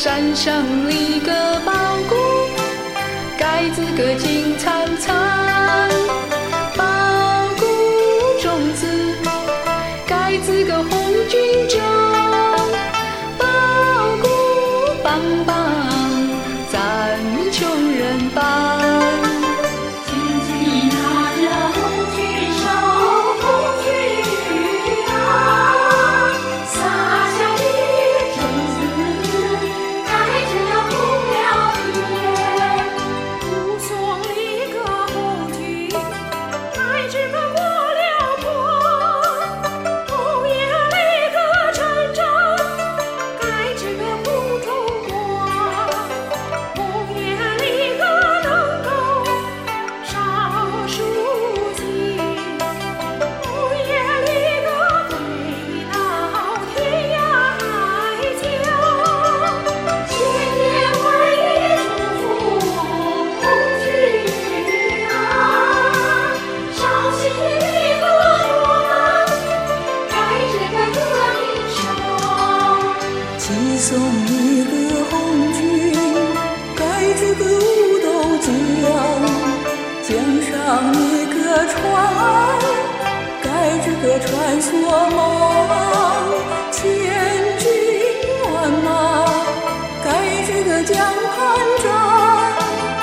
山上一个宝谷，盖子个金灿灿。宝谷种子，盖子个红军长。宝谷棒棒，咱穷人帮。 寄送一个红军，盖这个五斗江，江上一个船，盖这个传说梦，千军万马，盖这个江畔站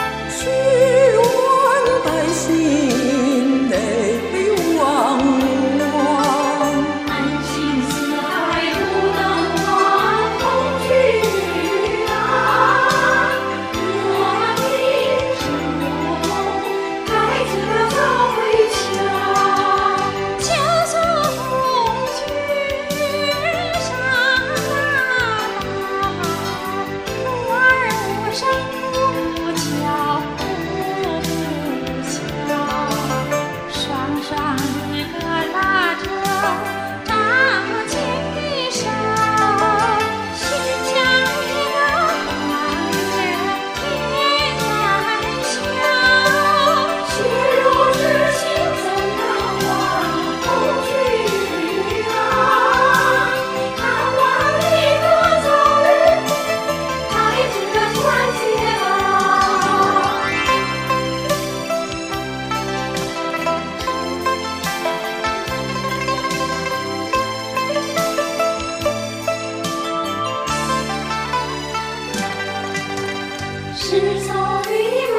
，10万百姓泪汪汪。 安心四海不能忘，红军啊，我的生活盖着造围墙， 就算红军上马，路儿无声不悄不悄，双双一个拉着丈青的手，心像一个花园天在笑。 血肉之心怎能忘，红军啊，盼望你的早日开枝传接吧。是草与